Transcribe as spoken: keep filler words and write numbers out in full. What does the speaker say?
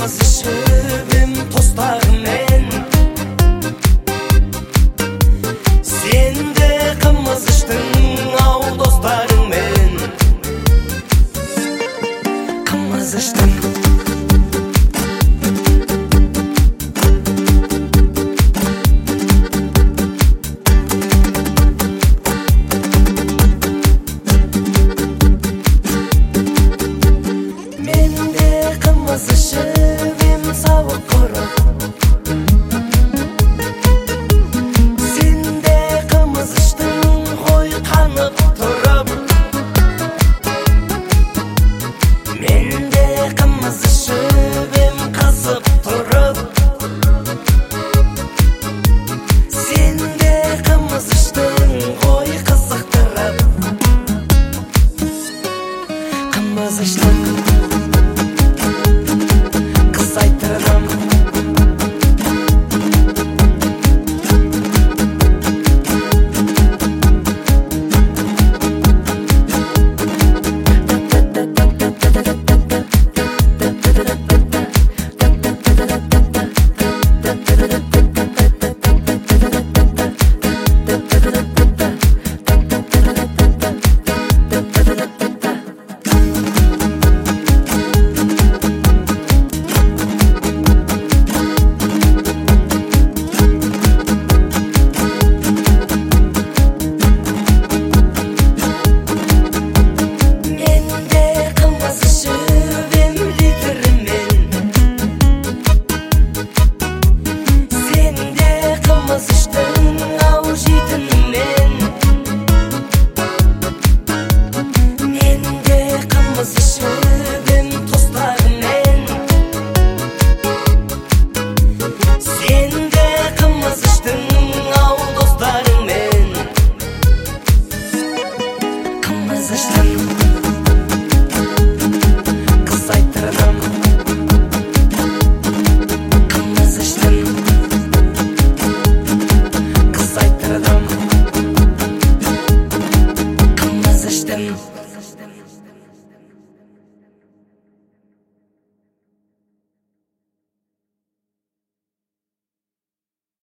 кызышыбым тостармен. Сен де кымызыштың ау достарыңмен. Кымызыштың кызышыбым сабык короп, сен де кымызыштың ғой канып туруп. Мен де кымызышыбым кызып туруп, сен де кымызыштың ғой кызыктырып. Кымызыштың кызышыбым тостармен. Сен де кымызыштың ау достарыңмен. Кымызыштың кыз айтырдым. Кымызыштың кыз айтырдым. Кымызыштың